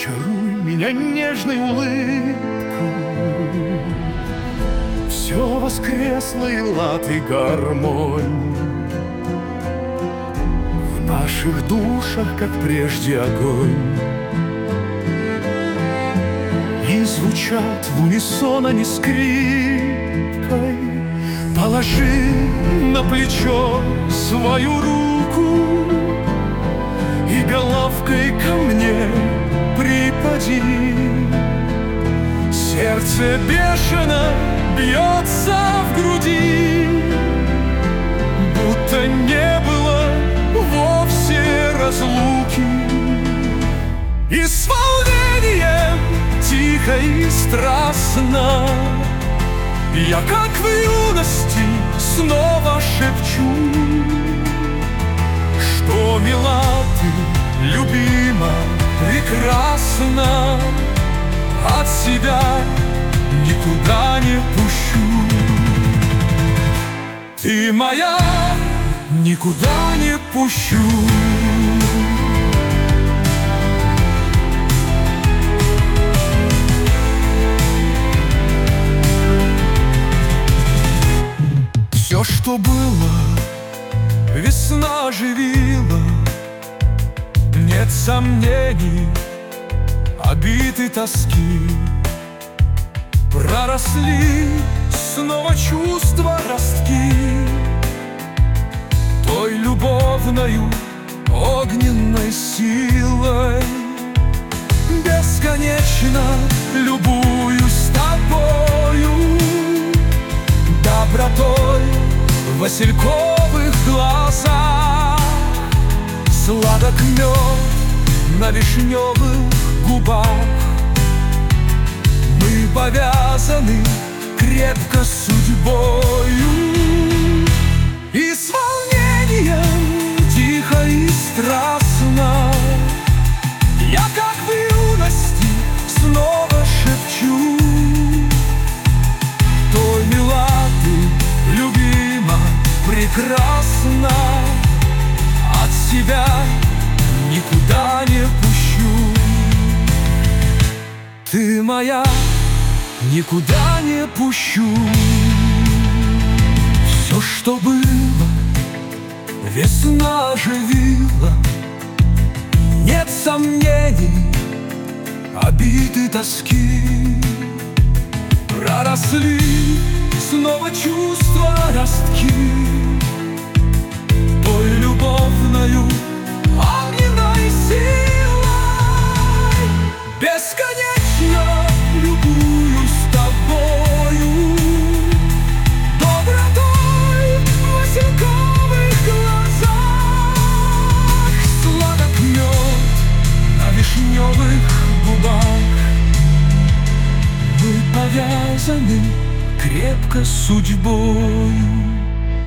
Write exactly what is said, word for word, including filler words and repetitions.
Очаруй меня нежной улыбкой. Все воскресло и лад, и гармонь. В наших душах, как прежде, огонь. И звучат в унисон они скрипкой. Положи на плечо свою руку и головкой ко мне припади. Сердце бешено бьется в груди, будто не было вовсе разлуки. И с волнением тихо и страстно я, как в юности, снова шепчу, что мила ты, любима, прекрасна, от себя никуда не пущу. Ты моя, никуда не пущу. Все, что было, весна оживила. Нет сомнений, обид и тоски. Проросли снова чувства ростки той любовною огненной силой. Бесконечно любуюсь тобою, добротой в васильковых глазах. Сладок мед на вишневых губах. Мы повязаны крепко судьбою. И с волнением тихо и страстно я, как в юности, снова шепчу, той мила ты, любима, прекрасна, от себя никуда не пущу. Ты моя, никуда не пущу. Все, что было, весна оживила. Нет сомнений, обид и тоски. Проросли снова чувства ростки той любовною огненной силой. Бесконечно любуюсь тобою, добротой в васильковых глазах. Сладок мед на вишневых губах. Мы повязаны крепко судьбою.